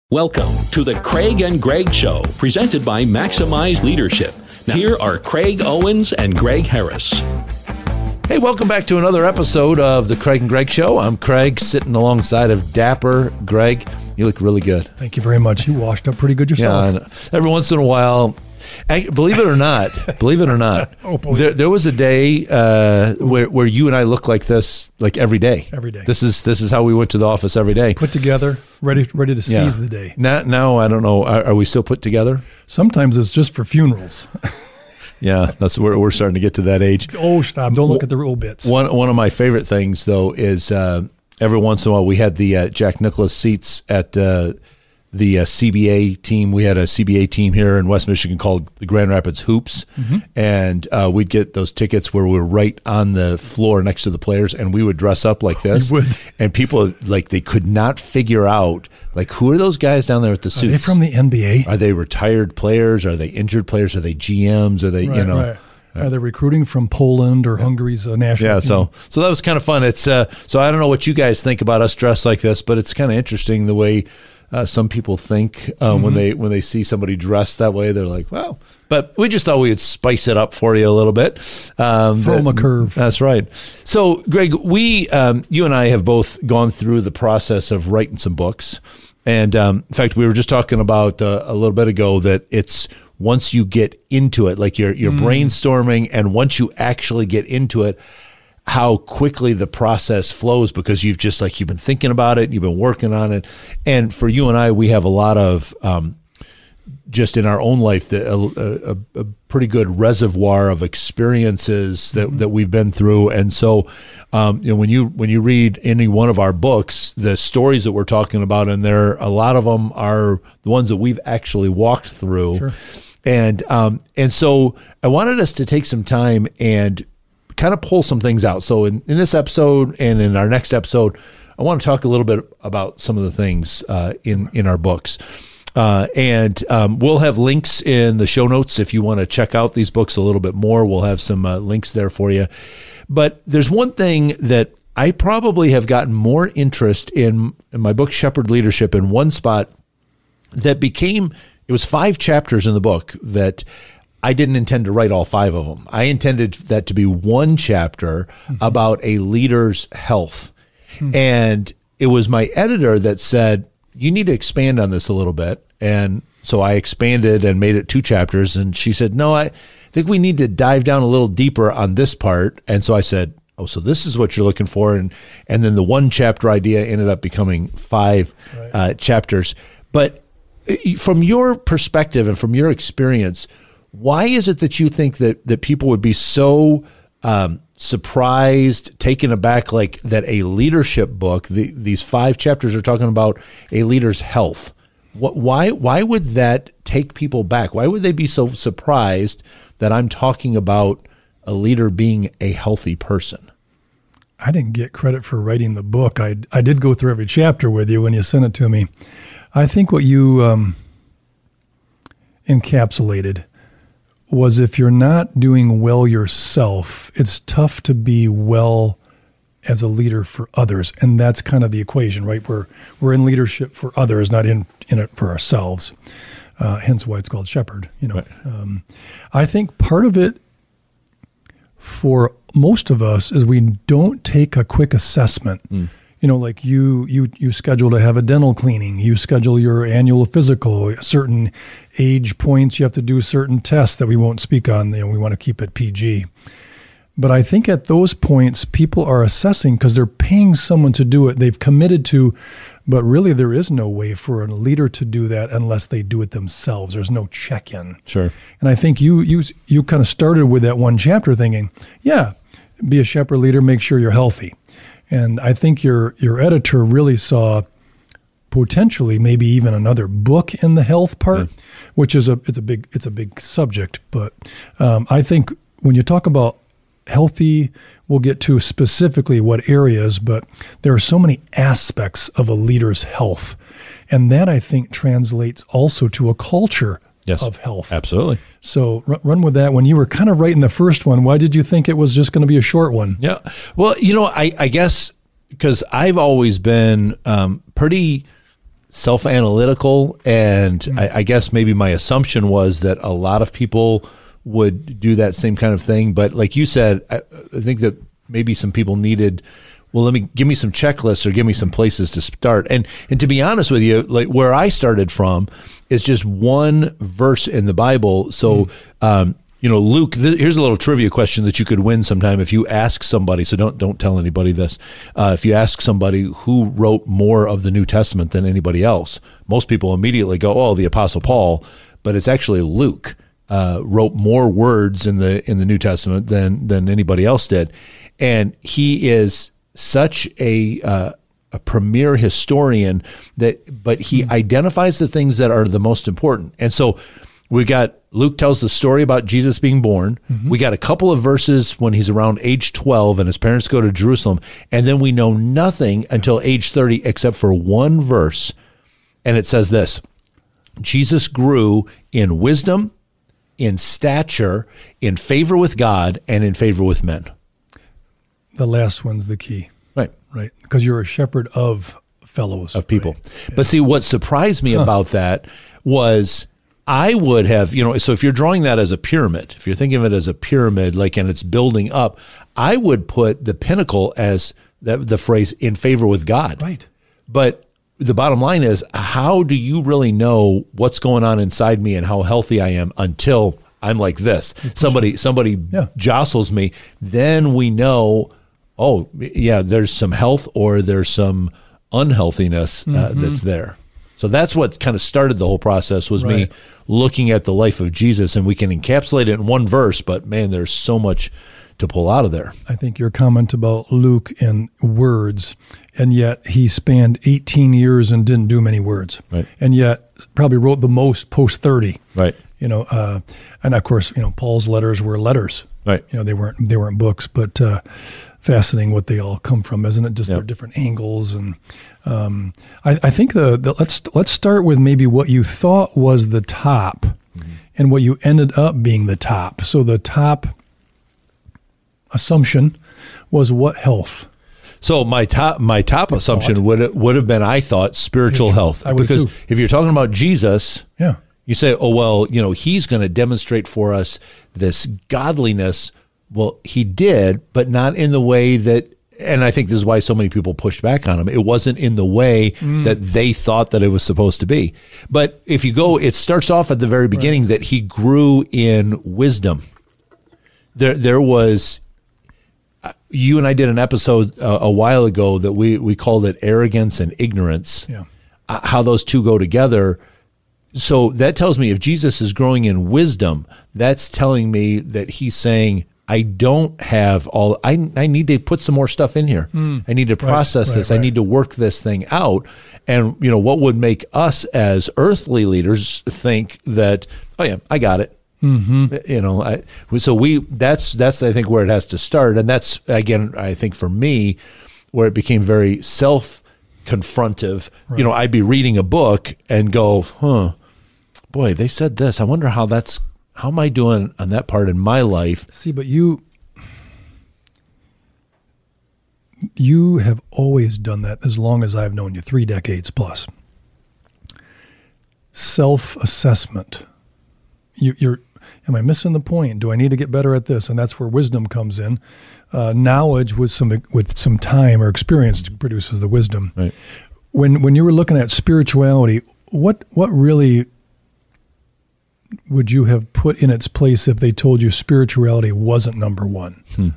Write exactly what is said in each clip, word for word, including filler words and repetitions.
Welcome to the Craig and Greg Show, presented by Maximize Leadership. Now, here are Craig Owens and Greg Harris. Hey, welcome back to another episode of the Craig and Greg Show. I'm Craig, sitting alongside of dapper Greg. You look really good. Thank you very much. You washed up pretty good yourself. Yeah, and every once in a while, believe it or not, believe it or not, oh, there, there was a day uh, where where you and I look like this, like every day. Every day. This is this is how we went to the office every day. Put together, ready ready to Yeah. seize the day. Now, now I don't know. Are, are we still put together? Sometimes it's just for funerals. Yeah, that's where we're starting to get to that age. Oh, stop! Don't look at the real bits. One one of my favorite things, though, is uh, every once in a while we had the uh, Jack Nicklaus seats at uh, the uh, C B A team. We had a C B A team here in West Michigan called the Grand Rapids Hoops, mm-hmm. and uh, we'd get those tickets where we were right on the floor next to the players, and we would dress up like this. You would. And people, like, they could not figure out, like, who are those guys down there with the suits? Are they from the N B A? Are they retired players? Are they injured players? Are they G Ms? Are they, Right, you know? right. Are they recruiting from Poland or Hungary's uh, national Yeah, team? so so that was kind of fun. It's uh, so I don't know what you guys think about us dressed like this, but it's kind of interesting the way uh, some people think uh, mm-hmm. when they when they see somebody dressed that way. They're like, "Wow!" But we just thought we would spice it up for you a little bit. Um, Throw them a curve. That's right. So, Greg, we um, you and I have both gone through the process of writing some books, and um, in fact, we were just talking about uh, a little bit ago that it's. Once you get into it, like you're you're mm. brainstorming, and once you actually get into it, how quickly the process flows because you've just like you've been thinking about it, you've been working on it, and for you and I, we have a lot of um, just in our own life the, a, a, a pretty good reservoir of experiences that, mm-hmm. that we've been through, and so um, you know when you when you read any one of our books, the stories that we're talking about in there, a lot of them are the ones that we've actually walked through. Sure. And um, and so I wanted us to take some time and kind of pull some things out. So in, in this episode and in our next episode, I want to talk a little bit about some of the things uh, in, in our books. Uh, and um, we'll have links in the show notes if you want to check out these books a little bit more. We'll have some uh, links there for you. But there's one thing that I probably have gotten more interest in, in my book, Shepherd Leadership, in one spot that became... It was five chapters in the book that I didn't intend to write all five of them. I intended that to be one chapter mm-hmm. about a leader's health. Mm-hmm. And it was my editor that said, you need to expand on this a little bit. And so I expanded and made it two chapters. And she said, no, I think we need to dive down a little deeper on this part. And so I said, oh, so this is what you're looking for. And, and then the one chapter idea ended up becoming five right. uh, chapters. But from your perspective and from your experience, why is it that you think that, that people would be so um, surprised, taken aback, like that a leadership book, the, these five chapters are talking about a leader's health? What, why, why would that take people back? Why would they be so surprised that I'm talking about a leader being a healthy person? I didn't get credit for writing the book. I, I did go through every chapter with you when you sent it to me. I think what you um, encapsulated was if you're not doing well yourself, it's tough to be well as a leader for others. And that's kind of the equation, right? We're, we're in leadership for others, not in, in it for ourselves. Uh, hence why it's called Shepherd. You know, right. um, I think part of it for most of us is we don't take a quick assessment. Mm. You know, like you, you, you schedule to have a dental cleaning, you schedule your annual physical, certain age points, you have to do certain tests that we won't speak on, you know, we want to keep it P G. But I think at those points, people are assessing because they're paying someone to do it. They've committed to, but really there is no way for a leader to do that unless they do it themselves. There's no check-in. Sure. And I think you, you, you kind of started with that one chapter thinking, yeah, be a shepherd leader, make sure you're healthy. And I think your your editor really saw potentially maybe even another book in the health part, yeah. which is a it's a big it's a big subject. But um, I think when you talk about healthy, we'll get to specifically what areas, but there are so many aspects of a leader's health, and that I think translates also to a culture yes, of health. Absolutely. So r- run with that. When you were kind of writing the first one, why did you think it was just going to be a short one? Yeah. Well, you know, I, I guess because I've always been um, pretty self-analytical, and mm. I, I guess maybe my assumption was that a lot of people would do that same kind of thing. But like you said, I, I think that maybe some people needed, well, let me give me some checklists or give me some places to start. And and to be honest with you, like where I started from is just one verse in the Bible. So, mm. um, you know, Luke, th- here's a little trivia question that you could win sometime if you ask somebody. So don't don't tell anybody this. Uh, if you ask somebody who wrote more of the New Testament than anybody else, most people immediately go, "Oh, the Apostle Paul," but it's actually Luke uh, wrote more words in the in the New Testament than than anybody else did, and he is such a uh, a premier historian that, but he mm-hmm. identifies the things that are the most important, and so. We got, Luke tells the story about Jesus being born. Mm-hmm. We got a couple of verses when he's around age twelve and his parents go to Jerusalem. And then we know nothing until age thirty except for one verse. And it says this, Jesus grew in wisdom, in stature, in favor with God, and in favor with men. The last one's the key. Right. Right. Because you're a shepherd of fellows. Of people. Right? But yeah. see, what surprised me huh. about that was... I would have, you know, so if you're drawing that as a pyramid, if you're thinking of it as a pyramid, like, and it's building up, I would put the pinnacle as the, the phrase in favor with God. Right. But the bottom line is, how do you really know what's going on inside me and how healthy I am until I'm like this? Somebody, somebody yeah. jostles me. Then we know, oh, yeah, there's some health or there's some unhealthiness uh, mm-hmm. that's there. So that's what kind of started the whole process was right. me looking at the life of Jesus, and we can encapsulate it in one verse, but man, there's so much to pull out of there. I think your comment about Luke and words, and yet he spanned eighteen years and didn't do many words, right. and yet probably wrote the most post thirty. Right. You know, uh, and of course, you know, Paul's letters were letters. Right. You know, they weren't they weren't books, but uh, fascinating what they all come from, isn't it? Just yep. their different angles and. Um, I, I think the, the let's let's start with maybe what you thought was the top, mm-hmm. and what you ended up being the top. So the top assumption was what health? So my top my top I assumption thought. would would have been I thought spiritual health, I would because too. if you're talking about Jesus, yeah, you say, oh well, you know, he's going to demonstrate for us this godliness. Well, he did, but not in the way that. And I think this is why so many people pushed back on him. It wasn't in the way mm. that they thought that it was supposed to be. But if you go, it starts off at the very beginning right. that he grew in wisdom. There, there was. You and I did an episode uh, a while ago that we we called it arrogance and ignorance. Yeah, uh, how those two go together. So that tells me if Jesus is growing in wisdom, that's telling me that he's saying, I don't have all, I I need to put some more stuff in here. Mm. I need to process right, this. Right, right. I need to work this thing out. And, you know, what would make us as earthly leaders think that, oh yeah, I got it. Mm-hmm. You know, I, so we, that's, that's, I think where it has to start. And that's, again, I think for me, where it became very self-confrontive. Right. You know, I'd be reading a book and go, huh, boy, they said this. I wonder how that's, how am I doing on that part in my life? See, but you, you have always done that as long as I've known you, three decades plus. Self-assessment. You, you're, am I missing the point? Do I need to get better at this? And that's where wisdom comes in. Uh, knowledge with some with some time or experience produces the wisdom. Right. When when you were looking at spirituality, what what really would you have put in its place if they told you spirituality wasn't number one? Hmm.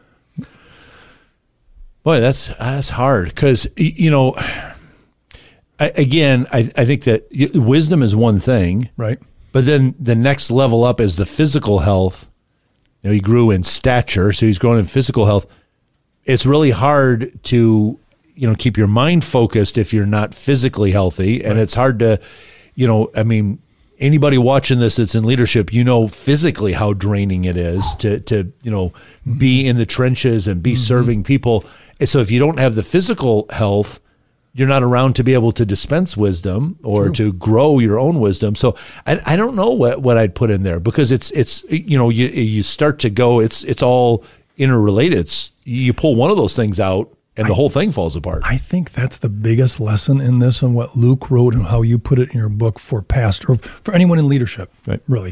Boy, that's that's hard because, you know, I, again, I, I think that wisdom is one thing. Right. But then the next level up is the physical health. You know, he grew in stature, so he's growing in physical health. It's really hard to, you know, keep your mind focused if you're not physically healthy. And right. it's hard to, you know, I mean, anybody watching this that's in leadership, you know physically how draining it is to, to you know, mm-hmm. be in the trenches and be mm-hmm. serving people. And so if you don't have the physical health, you're not around to be able to dispense wisdom or True. to grow your own wisdom. So I, I don't know what, what I'd put in there because it's, it's, you know, you, you start to go, it's, it's all interrelated. It's, you pull one of those things out and the I, whole thing falls apart. I think that's the biggest lesson in this and what Luke wrote and how you put it in your book for pastor, or for anyone in leadership, right. really.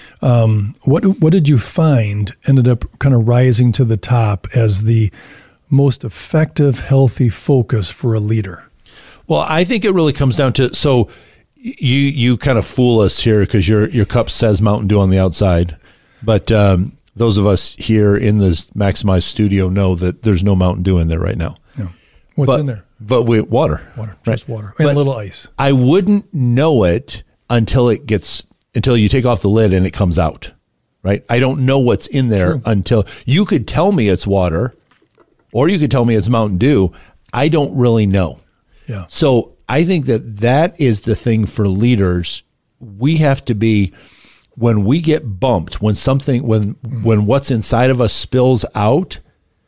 Um, what what did you find ended up kind of rising to the top as the most effective, healthy focus for a leader? Well, I think it really comes down to, so you you kind of fool us here because your your cup says Mountain Dew on the outside, but um, those of us here in the Maximize studio know that there's no Mountain Dew in there right now. Yeah. What's but, in there? But we water. Water, right? just water. And but a little ice. I wouldn't know it until it gets, until you take off the lid and it comes out, right? I don't know what's in there True. Until, you could tell me it's water or you could tell me it's Mountain Dew. I don't really know. Yeah. So I think that that is the thing for leaders. We have to be, when we get bumped, when something, when mm. when what's inside of us spills out,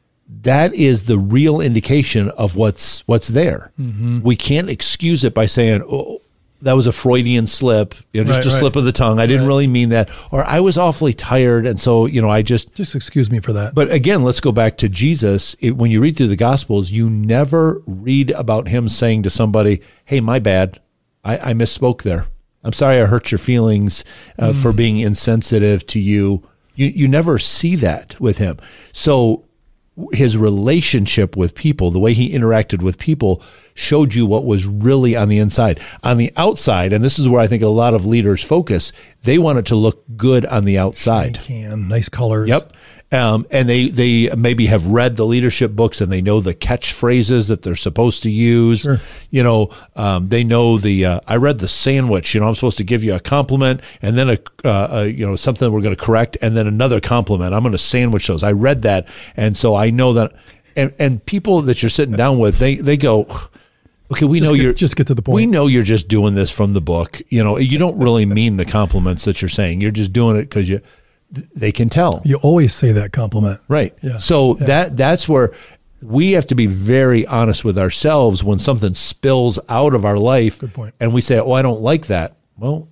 that is the real indication of what's what's there. Mm-hmm. We can't excuse it by saying, "Oh, that was a Freudian slip, you know, just right, a right. slip of the tongue. I didn't right. really mean that," or "I was awfully tired, and so you know, I just just excuse me for that." But again, let's go back to Jesus. It, when you read through the Gospels, you never read about him saying to somebody, "Hey, my bad, I, I misspoke there. I'm sorry I hurt your feelings uh, mm. for being insensitive to you." You you never see that with him. So his relationship with people, the way he interacted with people, showed you what was really on the inside. On the outside, and this is where I think a lot of leaders focus, they want it to look good on the outside. They can, nice colors. Yep. Um, and they, they maybe have read the leadership books and they know the catchphrases that they're supposed to use. Sure. You know, um, they know the, uh, I read the sandwich, you know, I'm supposed to give you a compliment and then a, uh, a you know, something we're going to correct and then another compliment. I'm going to sandwich those. I read that. And so I know that, and, and people that you're sitting down with, they, they go, okay, we just know get, you're just get to the point. We know you're just doing this from the book. You know, you don't really mean the compliments that you're saying. You're just doing it because you, they can tell. You always say that compliment. Right. Yeah. So yeah. that that's where we have to be very honest with ourselves when something spills out of our life. Good point. And we say, "Oh, I don't like that." Well,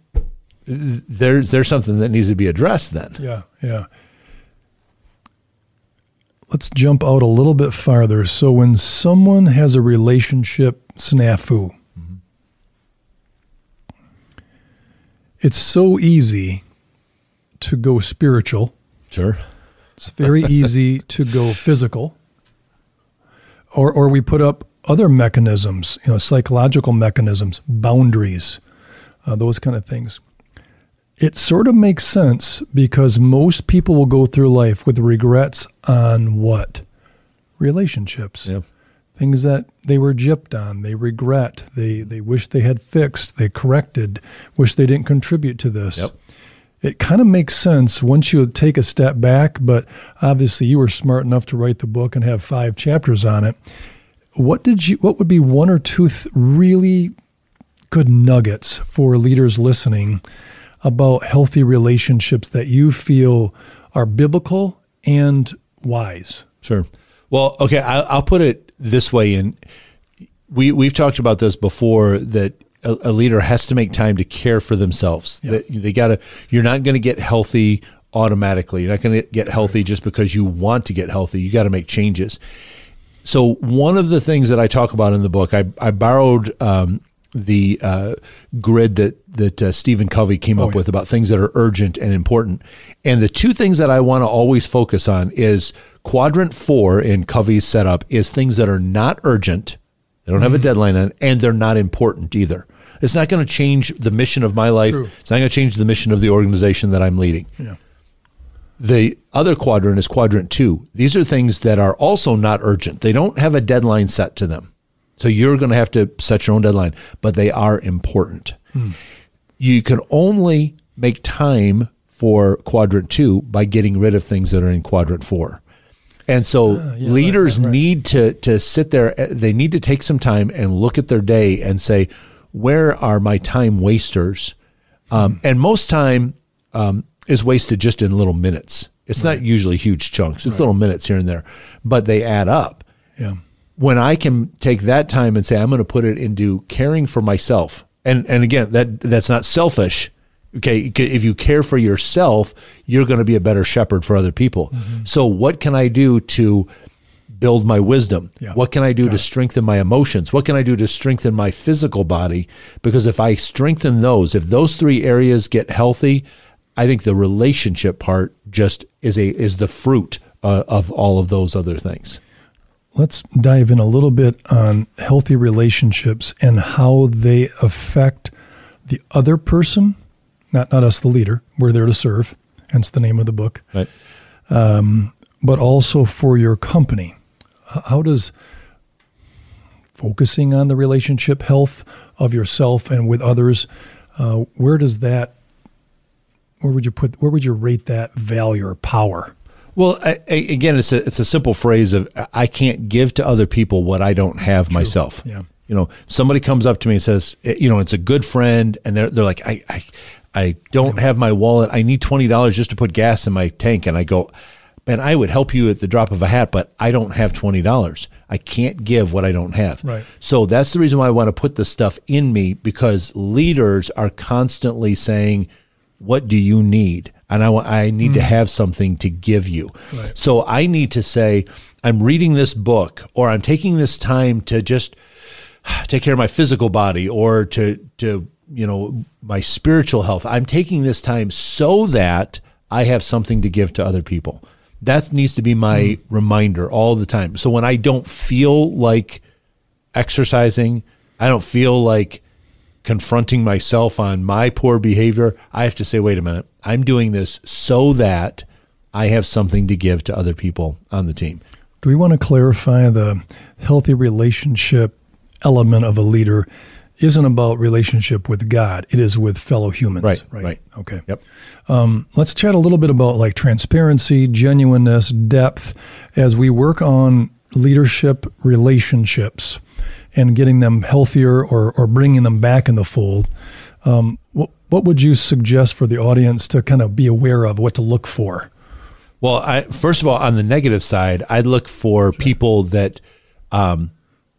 there's there's something that needs to be addressed then. Yeah, yeah. Let's jump out a little bit farther. So when someone has a relationship snafu, mm-hmm. it's so easy to go spiritual. Sure. It's very easy to go physical. Or or we put up other mechanisms, you know, psychological mechanisms, boundaries, uh, those kind of things. It sort of makes sense because most people will go through life with regrets on what? Relationships. Yeah. Things that they were gypped on, they regret, they they wish they had fixed, they corrected, wish they didn't contribute to this. Yep. It kind of makes sense once you take a step back, but obviously you were smart enough to write the book and have five chapters on it. What did you? What would be one or two th- really good nuggets for leaders listening about healthy relationships that you feel are biblical and wise? Sure. Well, okay, I, I'll put it this way. And we we've talked about this before, that a, a leader has to make time to care for themselves. Yeah. They, they gotta. You're not going to get healthy automatically. You're not going to get healthy just because you want to get healthy. You got to make changes. So one of the things that I talk about in the book, I I borrowed um, the uh, grid that that uh, Stephen Covey came oh, up yeah. with about things that are urgent and important. And the two things that I want to always focus on is quadrant four in Covey's setup is things that are not urgent. They don't have mm-hmm. a deadline on, and they're not important either. It's not going to change the mission of my life. True. It's not going to change the mission of the organization that I'm leading. Yeah. The other quadrant is quadrant two. These are things that are also not urgent. They don't have a deadline set to them. So you're going to have to set your own deadline, but they are important. Hmm. You can only make time for quadrant two by getting rid of things that are in quadrant four. And so uh, yeah, right, leaders right, right. need to to sit there. They need to take some time and look at their day and say, where are my time wasters? Um, mm. And most time um, is wasted just in little minutes. It's right. not usually huge chunks. It's right. little minutes here and there, but they add up. Yeah. When I can take that time and say, I'm going to put it into caring for myself. And and again, that that's not selfish. Okay, if you care for yourself, you're going to be a better shepherd for other people. Mm-hmm. So what can I do to build my wisdom? Yeah. What can I do Got to it. strengthen my emotions? What can I do to strengthen my physical body? Because if I strengthen those, if those three areas get healthy, I think the relationship part just is a is the fruit uh, of all of those other things. Let's dive in a little bit on healthy relationships and how they affect the other person, not not us, the leader. We're there to serve, hence the name of the book. Right. Um, but also for your company. H- How does focusing on the relationship health of yourself and with others, uh, where does that, where would you put, where would you rate that value or power? Well, I, I, again, it's a it's a simple phrase of I can't give to other people what I don't have myself. Yeah. You know, somebody comes up to me and says, you know, it's a good friend, and they're they're like, I I, I don't have my wallet. I need twenty dollars just to put gas in my tank, and I go, man, I would help you at the drop of a hat, but I don't have twenty dollars. I can't give what I don't have. Right. So that's the reason why I want to put this stuff in me, because leaders are constantly saying, what do you need? And I, wa- I need mm. to have something to give you. Right. So I need to say, I'm reading this book, or I'm taking this time to just take care of my physical body, or to, to you know, my spiritual health. I'm taking this time so that I have something to give to other people. That needs to be my mm. reminder all the time. So when I don't feel like exercising, I don't feel like confronting myself on my poor behavior, I have to say, wait a minute, I'm doing this so that I have something to give to other people on the team. Do we want to clarify the healthy relationship element of a leader isn't about relationship with God, it is with fellow humans? Right, right. right. Okay. Yep. Um, let's chat a little bit about like transparency, genuineness, depth, as we work on leadership relationships and getting them healthier, or, or bringing them back in the fold. Um, what, what would you suggest for the audience to kind of be aware of, what to look for? Well, I, first of all, on the negative side, I'd look for sure. people that um,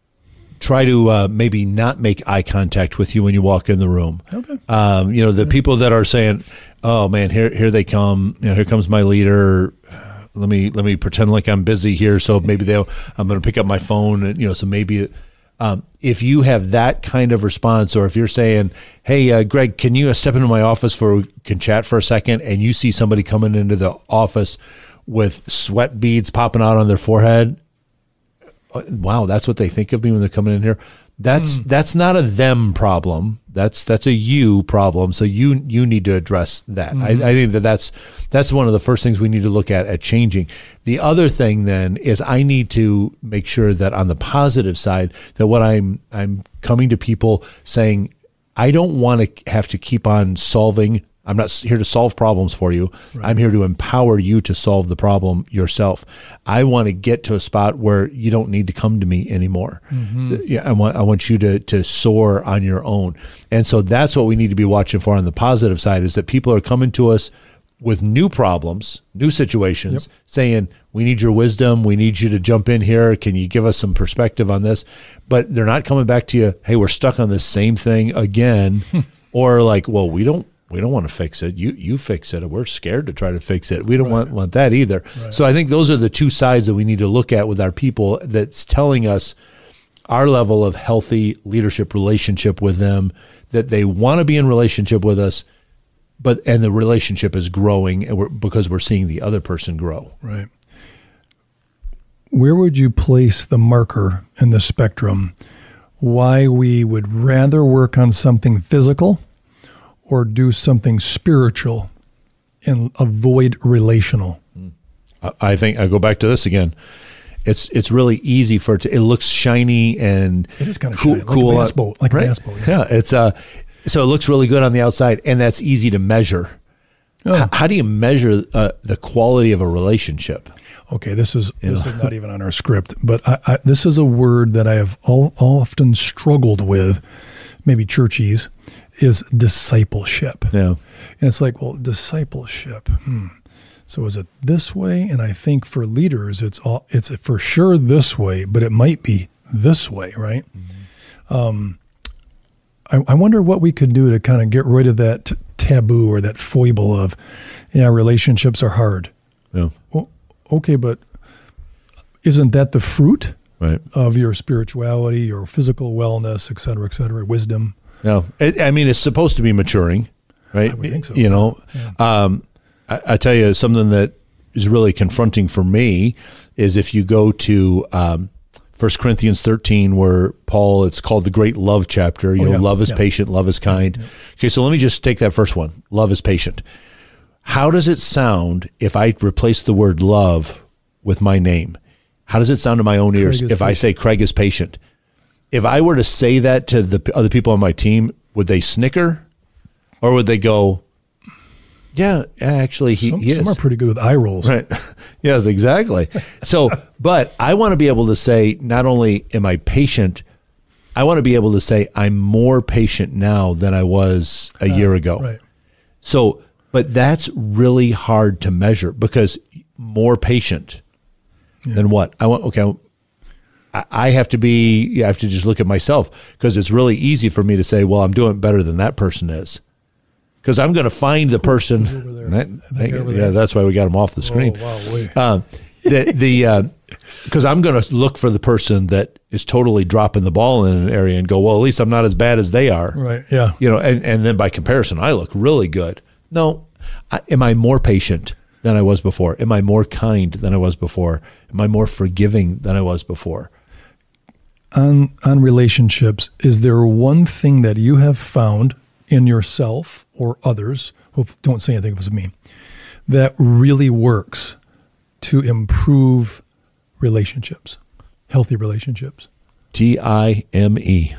try to uh, maybe not make eye contact with you when you walk in the room. Okay. Um, you know, the people that are saying, "Oh man, here here they come. You know, here comes my leader. Let me let me pretend like I'm busy here. So maybe they I'm going to pick up my phone, and you know, so maybe." Um, if you have that kind of response, or if you're saying, hey, uh, Greg, can you uh, step into my office for we can chat for a second, and you see somebody coming into the office with sweat beads popping out on their forehead, wow, that's what they think of me when they're coming in here. That's mm. that's not a them problem. That's that's a you problem. So you you need to address that. Mm-hmm. I, I think that that's that's one of the first things we need to look at at changing. The other thing then is I need to make sure that on the positive side, that what I'm I'm coming to people saying, I don't want to have to keep on solving. I'm not here to solve problems for you. Right. I'm here to empower you to solve the problem yourself. I want to get to a spot where you don't need to come to me anymore. Mm-hmm. Yeah, I want I want you to to soar on your own. And so that's what we need to be watching for on the positive side, is that people are coming to us with new problems, new situations, yep. saying, we need your wisdom. We need you to jump in here. Can you give us some perspective on this? But they're not coming back to you, hey, we're stuck on this same thing again. Or like, well, we don't We don't want to fix it. You you fix it. We're scared to try to fix it. We don't right. want, want that either. Right. So I think those are the two sides that we need to look at with our people, that's telling us our level of healthy leadership relationship with them, that they want to be in relationship with us, but and the relationship is growing, and we're, because we're seeing the other person grow. Right. Where would you place the marker in the spectrum why we would rather work on something physical or do something spiritual and avoid relational? I think I go back to this again. It's it's really easy for it to, it looks shiny and it is kind of cool, shiny, like cool a bass boat, like right? a bass boat. Yeah. yeah, it's uh, so it looks really good on the outside, and that's easy to measure. Oh. H- how do you measure uh, the quality of a relationship? Okay, this is you this know? is not even on our script, but I, I, this is a word that I have all, often struggled with, maybe churchies, is discipleship. Yeah. And it's like, well, discipleship. Hmm. So is it this way? And I think for leaders, it's all, it's for sure this way, but it might be this way, right? Mm-hmm. Um, I, I wonder what we could do to kind of get rid of that t- taboo or that foible of, yeah, relationships are hard. Yeah. Well, okay, but isn't that the fruit Right. of your spirituality, your physical wellness, et cetera, et cetera, wisdom? No, it, I mean, it's supposed to be maturing, right? I would think so. You know, Yeah. um, I, I tell you something that is really confronting for me is if you go to um, First Corinthians thirteen, where Paul, it's called the great love chapter. You Oh, know, yeah. love is Yeah. patient, love is kind. Yeah. Okay, so let me just take that first one. Love is patient. How does it sound if I replace the word love with my name? How does it sound to my own ears Craig is if I patient. say Craig is patient? If I were to say that to the p- other people on my team, would they snicker? Or would they go, yeah, actually, he, Some, he some is. are pretty good with eye rolls. Right. Yes, exactly. So, but I want to be able to say, not only am I patient, I want to be able to say I'm more patient now than I was a year ago. Right. So, but that's really hard to measure because more patient than what? I want, okay, I, I have to be, I have to just look at myself because it's really easy for me to say, well, I'm doing better than that person is. Because I'm going to find the person. Who's over there? Right? I think over yeah, there. that's why we got him off the screen. Oh, wow, wait. Um, the the because I'm going to look for the person that is totally dropping the ball in an area and go, well, at least I'm not as bad as they are. Right, yeah. You know, and, and then by comparison, I look really good. No, I, am I more patient than I was before? Am I more kind than I was before? Am I more forgiving than I was before? On on relationships, is there one thing that you have found in yourself or others, who don't say anything if it's me, that really works to improve relationships, healthy relationships? T I M E.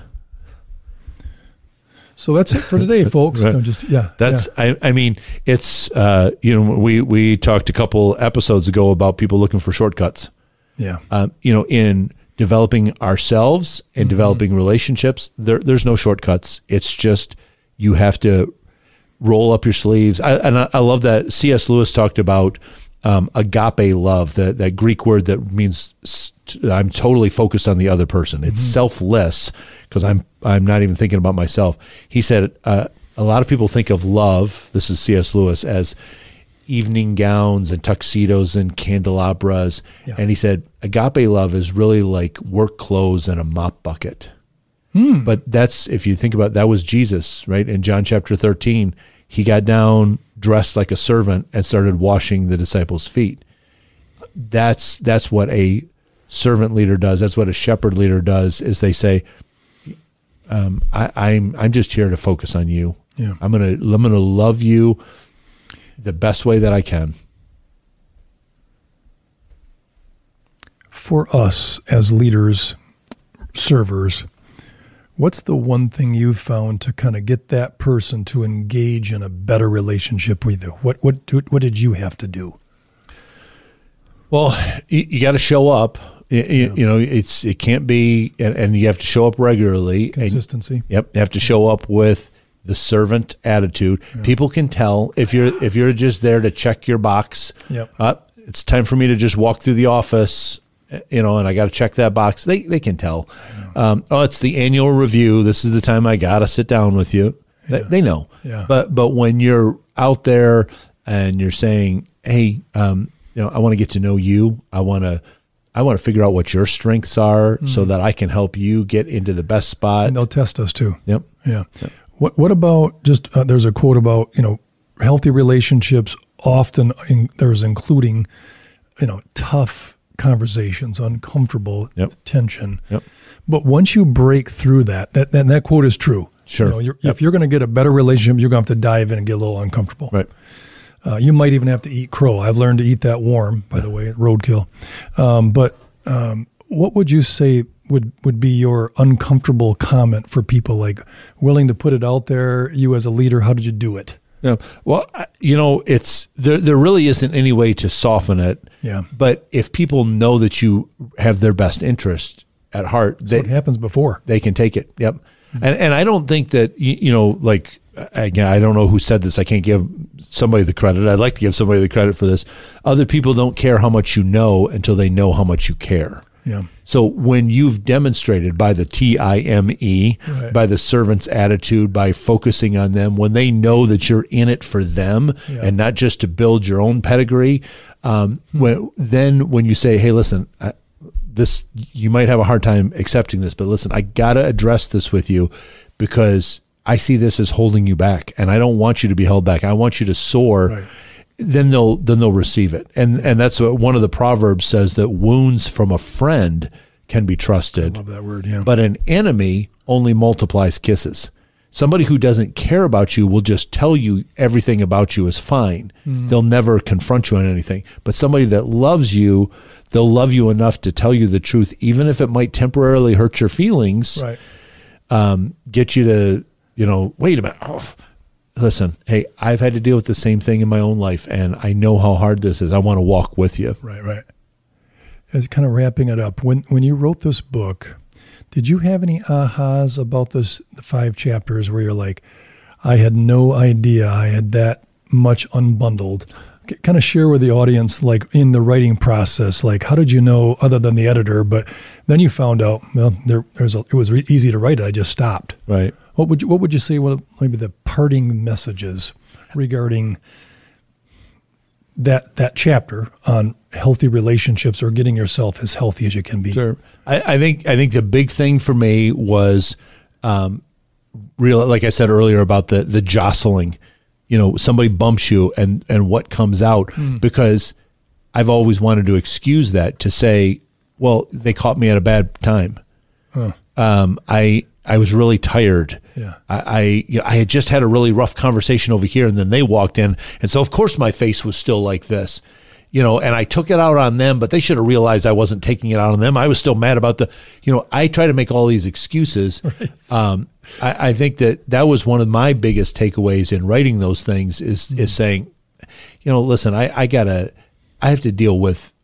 So that's it for today, folks. Right. Don't just yeah. That's, yeah. I, I mean, it's, uh, you know, we, we talked a couple episodes ago about people looking for shortcuts. yeah. Um, you know, in developing ourselves and Mm-hmm. developing relationships, there, there's no shortcuts. It's just, you have to roll up your sleeves. I, and I, I love that C S Lewis talked about um, agape love, that, that Greek word that means st- I'm totally focused on the other person. It's Mm-hmm. selfless because I'm I'm not even thinking about myself. He said uh, a lot of people think of love, this is C S Lewis, as evening gowns and tuxedos and candelabras. Yeah. And he said agape love is really like work clothes and a mop bucket. But that's, if you think about it, that was Jesus, right? In John chapter thirteen, he got down, dressed like a servant, and started washing the disciples' feet. That's that's what a servant leader does. That's what a shepherd leader does. Is they say, um, I, "I'm I'm just here to focus on you. Yeah. I'm gonna I'm gonna love you the best way that I can." For us as leaders, servers, what's the one thing you've found to kind of get that person to engage in a better relationship with you? What what what did you have to do? Well, you, you got to show up. You, you, you know, it's it can't be, and, and you have to show up regularly. And- Consistency. Yep, you have to show up with the servant attitude. People can tell if you're if you're just there to check your box. Yep. Uh, it's time for me to just walk through the office, you know, and I got to check that box. They they can tell. Um, oh, it's the annual review. This is the time I got to sit down with you. They, they know. Yeah. But but when you're out there and you're saying, hey, um, you know, I want to get to know you. I want to. I want to figure out what your strengths are so that I can help you get into the best spot. And they'll test us too. Yep. Yeah. What What about just? Uh, there's a quote about you know healthy relationships often in, there's including you know tough conversations, uncomfortable Yep. tension. Yep. But once you break through that, that that, that quote is true. Sure. You know, you're, Yep. If you're going to get a better relationship, you're going to have to dive in and get a little uncomfortable. Right. Uh, you might even have to eat crow. I've learned to eat that warm, by the way, at roadkill. Um, but um, what would you say would, would be your uncomfortable comment for people, like willing to put it out there? You as a leader, how did you do it? Yeah. Well, I- you know, it's there. There really isn't any way to soften it. Yeah. But if people know that you have their best interest at heart, they What happens before? they can take it. Yep. And and I don't think that you, you know, like again, I don't know who said this. I can't give somebody the credit. I'd like to give somebody the credit for this. Other people don't care how much you know until they know how much you care. Yeah. So when you've demonstrated by the T I M E, Right. by the servant's attitude, by focusing on them, when they know that you're in it for them Yeah. and not just to build your own pedigree, um, when, then when you say, hey, listen, I, this, you might have a hard time accepting this, but listen, I got to address this with you because I see this as holding you back, and I don't want you to be held back. I want you to soar. Right. Then they'll then they'll receive it, and and that's what one of the Proverbs says, that wounds from a friend can be trusted. I love that word. Yeah. But an enemy only multiplies kisses. Somebody who doesn't care about you will just tell you everything about you is fine. Mm. They'll never confront you on anything. But somebody that loves you, they'll love you enough to tell you the truth, even if it might temporarily hurt your feelings. Right. Um, get you to, you know, wait a minute. Oh, listen, hey, I've had to deal with the same thing in my own life, and I know how hard this is. I want to walk with you. Right, right. As kind of wrapping it up, when when you wrote this book, did you have any ahas about this, the five chapters where you're like, I had no idea I had that much unbundled? Kind of share with the audience, like in the writing process, like how did you know, other than the editor, but then you found out, well, there, there's a, it was re- easy to write it. I just stopped. Right. What would you, what would you say were maybe the parting messages regarding that that chapter on healthy relationships or getting yourself as healthy as you can be? Sure. I, I think I think the big thing for me was um, real, like I said earlier about the the jostling. You know, somebody bumps you and and what comes out, mm. because I've always wanted to excuse that, to say, well, they caught me at a bad time. Huh. Um, I I was really tired. Yeah. I I, you know, I had just had a really rough conversation over here, and then they walked in, and so of course my face was still like this, you know, and I took it out on them, but they should have realized I wasn't taking it out on them. I was still mad about the, you know, I try to make all these excuses. Right. Um, I, I think that that was one of my biggest takeaways in writing those things is mm-hmm. is saying, you know, listen, I, I gotta, I have to deal with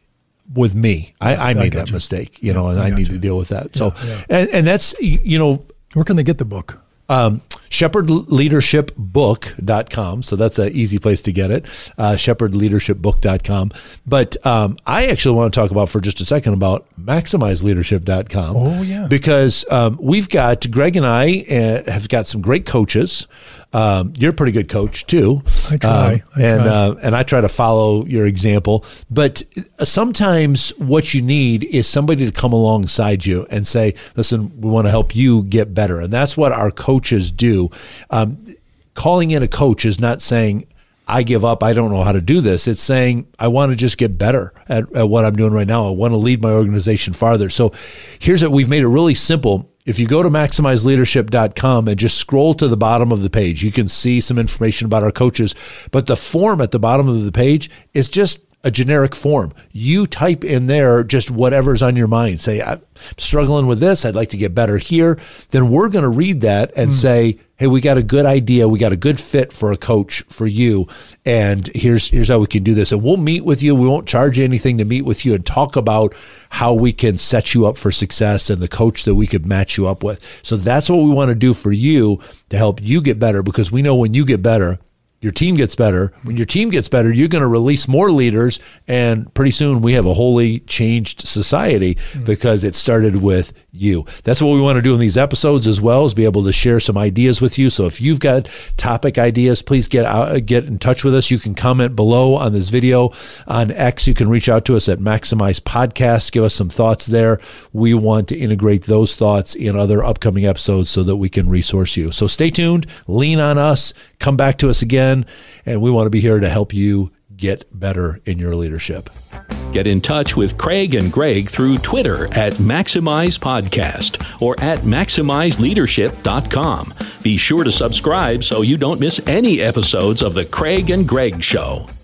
with me. I, I made I that you. mistake, you yeah, know, and I, I need you. to deal with that. Yeah, so, yeah. And, and that's, you know. Where can they get the book? Um, shepherd leadership book dot com. So that's an easy place to get it. Uh, shepherd leadership book dot com. But um, I actually want to talk about for just a second about maximize leadership dot com. Oh, yeah. Because um, we've got, Greg and I uh, have got some great coaches. Um, you're a pretty good coach too. I try. Um, I and, try. Uh, and I try to follow your example. But sometimes what you need is somebody to come alongside you and say, listen, we want to help you get better. And that's what our coaches do. Um, calling in a coach is not saying, I give up, I don't know how to do this. It's saying, I want to just get better at, at what I'm doing right now. I want to lead my organization farther. So here's what we've made it really simple. If you go to maximize leadership dot com and just scroll to the bottom of the page, you can see some information about our coaches. But the form at the bottom of the page is just a generic form. You type in there just whatever's on your mind. Say, I'm struggling with this. I'd like to get better here. Then we're going to read that and mm. say, hey, we got a good idea. We got a good fit for a coach for you. And here's here's how we can do this. And we'll meet with you. We won't charge you anything to meet with you and talk about how we can set you up for success and the coach that we could match you up with. So that's what we want to do for you to help you get better, because we know when you get better, your team gets better. When your team gets better, you're going to release more leaders, and pretty soon we have a wholly changed society mm. because it started with you. That's what we want to do in these episodes as well, is be able to share some ideas with you. So if you've got topic ideas, please get out, get in touch with us. You can comment below on this video. On X, you can reach out to us at Maximize Podcast. Give us some thoughts there. We want to integrate those thoughts in other upcoming episodes so that we can resource you. So stay tuned, lean on us, come back to us again. And we want to be here to help you get better in your leadership. Get in touch with Craig and Greg through Twitter at Maximize Podcast or at maximize leadership dot com. Be sure to subscribe so you don't miss any episodes of The Craig and Greg Show.